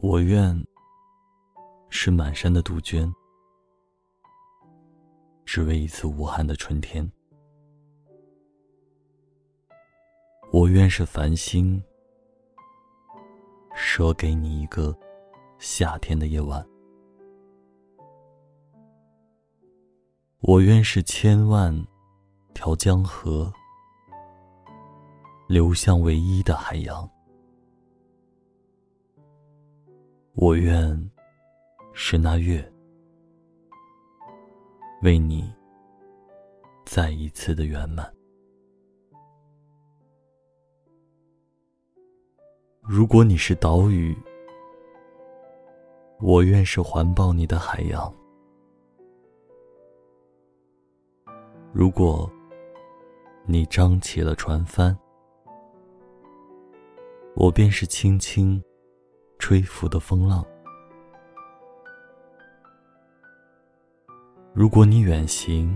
我愿是满山的杜鹃，只为一次无憾的春天。我愿是繁星，舍给你一个夏天的夜晚。我愿是千万条江河，流向唯一的海洋。我愿是那月，为你再一次的圆满。如果你是岛屿，我愿是环抱你的海洋。如果你张起了船帆，我便是轻轻吹拂的风浪。如果你远行，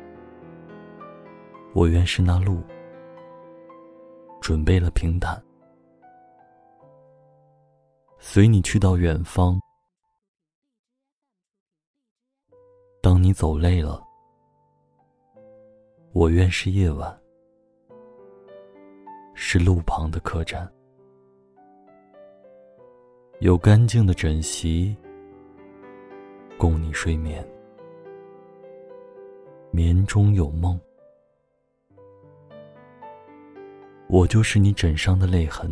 我愿是那路，准备了平坦，随你去到远方。当你走累了，我愿是夜晚，是路旁的客栈，有干净的枕席供你睡眠，眠中有梦。我就是你枕上的泪痕。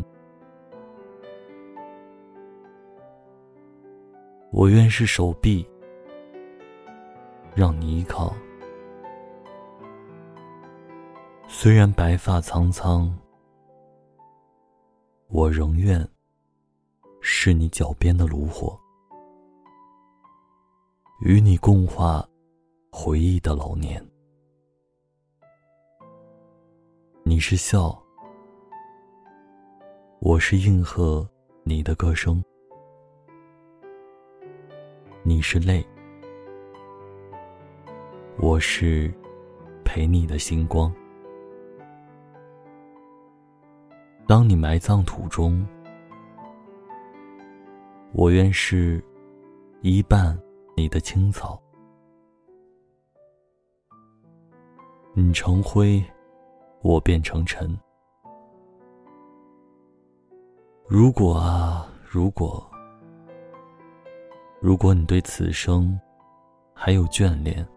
我愿是手臂，让你依靠。虽然白发苍苍，我仍愿是你脚边的炉火，与你共话回忆的老年。你是笑，我是应和你的歌声。你是泪，我是陪你的星光。当你埋葬土中，我愿是一半你的青草。你成灰，我变成尘。如果啊，如果你对此生还有眷恋，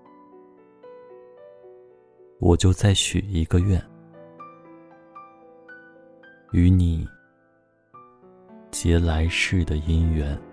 我就再许一个愿，与你结来世的姻缘。